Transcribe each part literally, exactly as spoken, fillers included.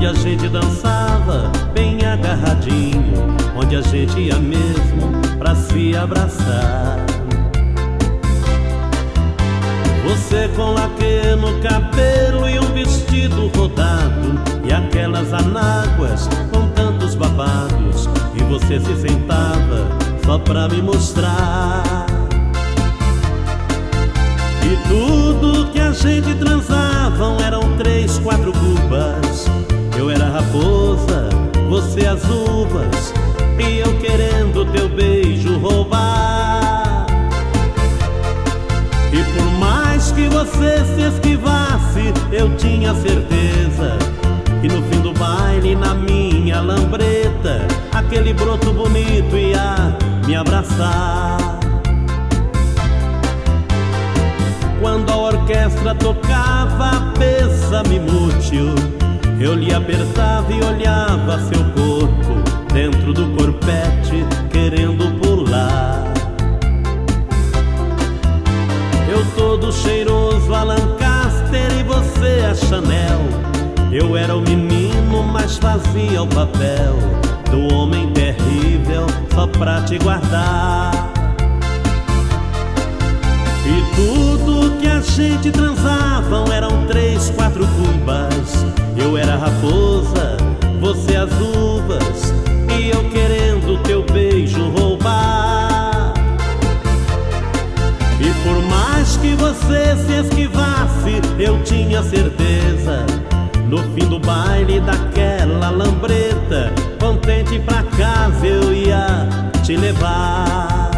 a gente dançava bem agarradinho, onde a gente ia mesmo pra se abraçar. Você com laque no cabelo e um vestido rodado, e aquelas anáguas com tantos babados, e você se sentava só pra me mostrar. E tudo que a gente transavam eram três, quatro cubas. Eu era a raposa, você as uvas, e eu querendo teu beijo roubar. E por mais que você se esquivasse, eu tinha certeza que no fim do baile, na minha lambreta, aquele broto bonito ia me abraçar. Quando a orquestra tocava Besa-me Mútil, eu lhe apertava e olhava seu corpo dentro do corpete, querendo pular. Eu todo cheiroso a Lancaster e você a Chanel. Eu era o menino, mas fazia o papel do homem terrível só pra te guardar. E tudo que a gente transavam eram três, quatro cubas. Eu era a raposa, você as uvas, e eu querendo teu beijo roubar. E por mais que você se esquivasse, eu tinha certeza, no fim do baile daquela lambreta, contente pra casa eu ia te levar.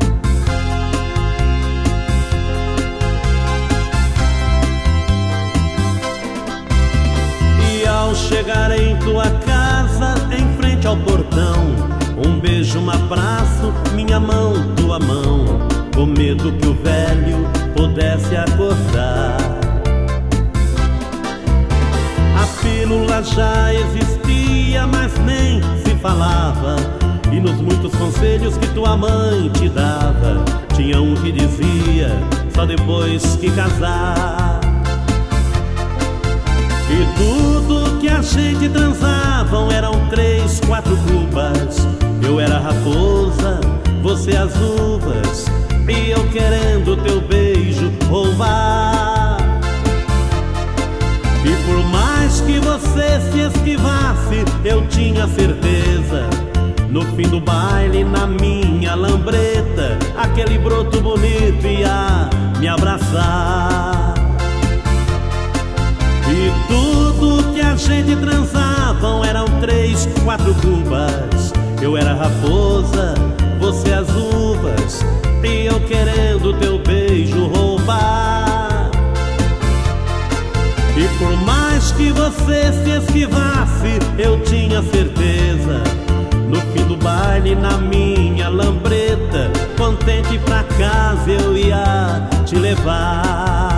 E ao chegar em tua casa, em frente ao portão, um beijo, um abraço, minha mão, tua mão, com medo que o velho pudesse acordar. A pílula já existia, mas nem se falava, e nos muitos conselhos que tua mãe te dava, tinha um que dizia, só depois que casar. E tudo que a gente transavam eram três, quatro cubas. Eu era a raposa, você as uvas, e eu querendo teu beijo roubar. E por mais que você se esquivasse, eu tinha certeza, no fim do baile, na minha lambreta, aquele broto bonito ia me abraçar. E tudo que a gente transavam eram três, quatro cubas. Eu era a raposa, você as uvas, e eu querendo teu beijo roubar. E por mais que você se esquivasse, eu tinha certeza, no fim do baile, na minha lambreta, contente pra casa eu ia te levar.